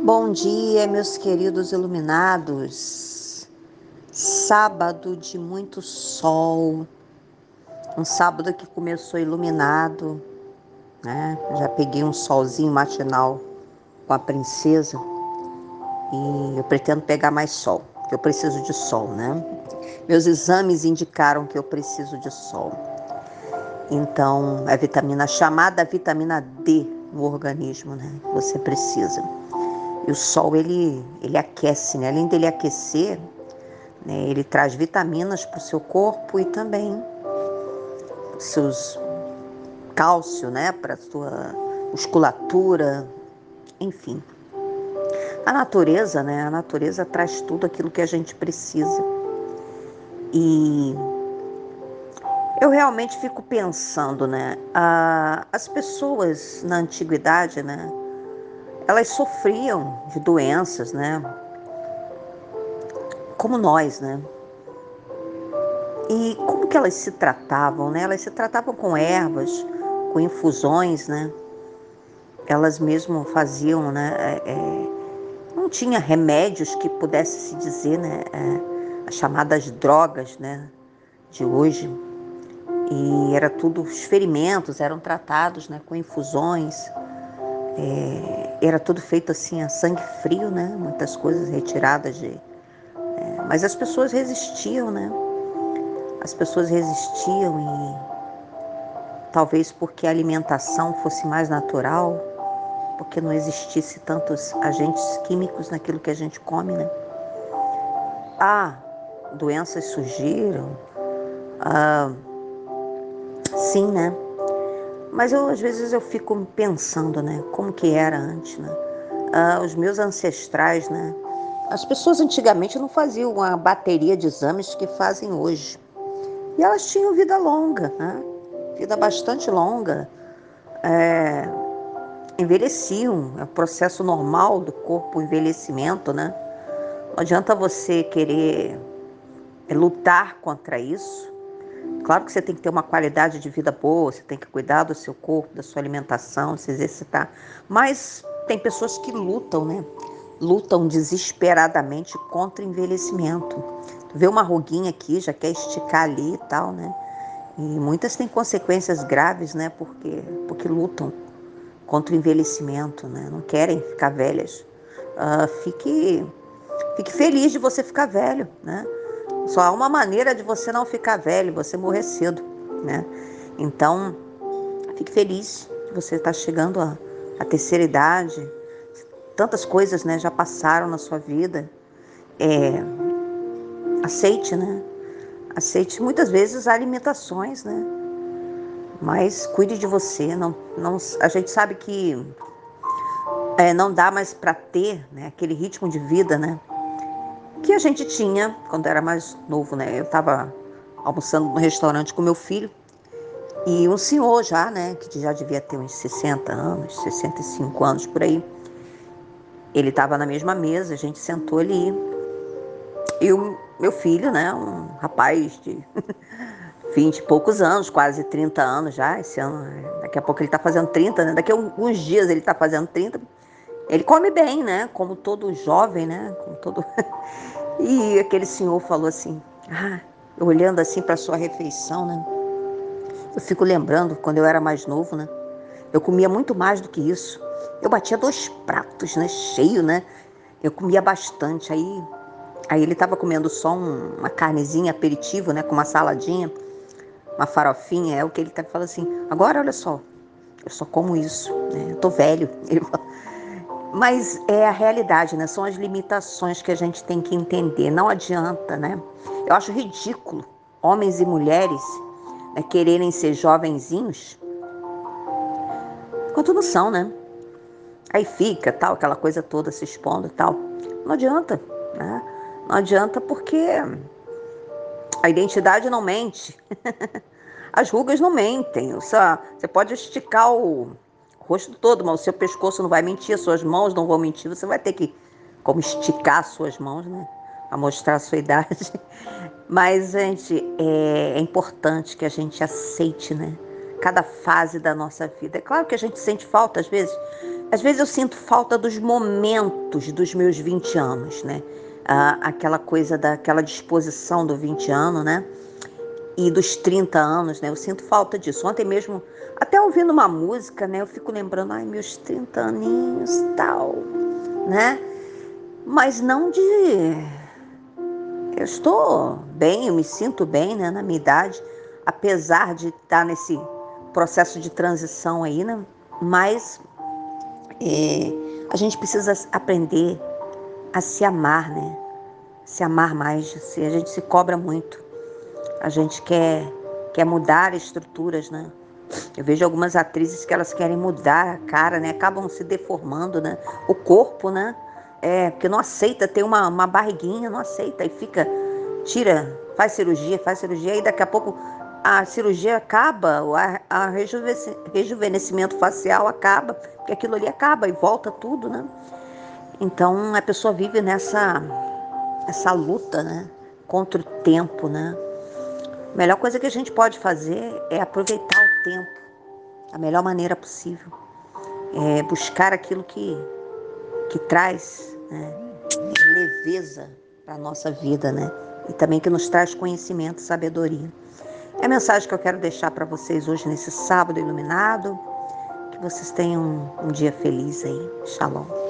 Bom dia, meus queridos iluminados. Sábado de muito sol, um sábado que começou iluminado, né? Já peguei um solzinho matinal com a princesa e eu pretendo pegar mais sol, porque eu preciso de sol, né? Meus exames indicaram que eu preciso de sol. Então, é vitamina chamada vitamina D no organismo, né? Você precisa. E o sol, ele aquece, né? Além dele aquecer, né, ele traz vitaminas para o seu corpo e também seus cálcio, né? Para a sua musculatura, enfim. A natureza, né? A natureza traz tudo aquilo que a gente precisa. E eu realmente fico pensando, né? As pessoas na antiguidade, né? Elas sofriam de doenças, né? Como nós, né? E como que elas se tratavam, né? Elas se tratavam com ervas, com infusões, né? Elas mesmo faziam, né? Não tinha remédios que pudesse se dizer, né? As chamadas drogas, né? De hoje. E era tudo, os ferimentos eram tratados, né? Com infusões. Era tudo feito assim a sangue frio, né? Muitas coisas retiradas de... Mas as pessoas resistiam, né? As pessoas resistiam e talvez porque a alimentação fosse mais natural, porque não existisse tantos agentes químicos naquilo que a gente come, né? Doenças surgiram, sim, né? Mas às vezes eu fico pensando, né? Como que era antes, né? Os meus ancestrais, né? As pessoas antigamente não faziam uma bateria de exames que fazem hoje. E elas tinham vida longa, né? Vida bastante longa. Envelheciam, é o processo normal do corpo, o envelhecimento, né? Não adianta você querer lutar contra isso. Claro que você tem que ter uma qualidade de vida boa, você tem que cuidar do seu corpo, da sua alimentação, se exercitar. Mas tem pessoas que lutam, né? Lutam desesperadamente contra o envelhecimento. Tu vê uma ruguinha aqui, já quer esticar ali e tal, né? E muitas têm consequências graves, né? Porque lutam contra o envelhecimento, né? Não querem ficar velhas. Fique feliz de você ficar velho, né? Só há uma maneira de você não ficar velho, você morrer cedo, né? Então, fique feliz que você está chegando à terceira idade. Tantas coisas, né, já passaram na sua vida. Aceite, né? Aceite. Muitas vezes há limitações, né? Mas cuide de você. A gente sabe que não dá mais para ter, né, aquele ritmo de vida, né? Que a gente tinha quando era mais novo, né? Eu estava almoçando no restaurante com meu filho e um senhor já, né? Que já devia ter uns 60 anos, 65 anos por aí. Ele estava na mesma mesa, a gente sentou ali. E o meu filho, né? Um rapaz de 20 e poucos anos, quase 30 anos já. Esse ano, daqui a pouco ele está fazendo 30, né? Daqui a alguns dias ele está fazendo 30. Ele come bem, né? Como todo jovem, né? Como todo... E aquele senhor falou assim, olhando assim para sua refeição, né? Eu fico lembrando quando eu era mais novo, né? Eu comia muito mais do que isso. Eu batia 2 pratos, né? Cheio, né? Eu comia bastante. Aí ele estava comendo só uma carnezinha, aperitivo, né? Com uma saladinha, uma farofinha. É o que ele tá falando assim. Agora, olha só, eu só como isso, né? Eu tô velho. Ele falou. Mas é a realidade, né? São as limitações que a gente tem que entender. Não adianta, né? Eu acho ridículo homens e mulheres, né, quererem ser jovenzinhos quando não são, né? Aí fica, tal, aquela coisa toda se expondo e tal. Não adianta, né? Não adianta porque a identidade não mente. As rugas não mentem. Você pode esticar o rosto todo, mas o seu pescoço não vai mentir, as suas mãos não vão mentir. Você vai ter que, como esticar as suas mãos, né? Para mostrar a sua idade. Mas, gente, é importante que a gente aceite, né? Cada fase da nossa vida. É claro que a gente sente falta, às vezes, Às vezes eu sinto falta dos momentos dos meus 20 anos, né? Aquela coisa daquela disposição do 20 anos, né? E dos 30 anos, né? Eu sinto falta disso. Ontem mesmo, até ouvindo uma música, né? Eu fico lembrando, ai, meus 30 aninhos, tal, né? Mas não de... Eu estou bem, eu me sinto bem, né? Na minha idade, apesar de estar nesse processo de transição aí, né? Mas a gente precisa aprender a se amar, né? Se amar mais. A gente se cobra muito. A gente quer mudar estruturas, né? Eu vejo algumas atrizes que elas querem mudar a cara, né? Acabam se deformando, né? O corpo, né? Porque não aceita ter uma barriguinha, não aceita. E fica, tira, faz cirurgia, e daqui a pouco a cirurgia acaba, a rejuvenescimento facial acaba, porque aquilo ali acaba e volta tudo, né? Então a pessoa vive essa luta, né? Contra o tempo, né? A melhor coisa que a gente pode fazer é aproveitar o tempo da melhor maneira possível. É buscar aquilo que traz, né, leveza para a nossa vida, né? E também que nos traz conhecimento e sabedoria. É a mensagem que eu quero deixar para vocês hoje nesse sábado iluminado. Que vocês tenham um dia feliz aí. Shalom.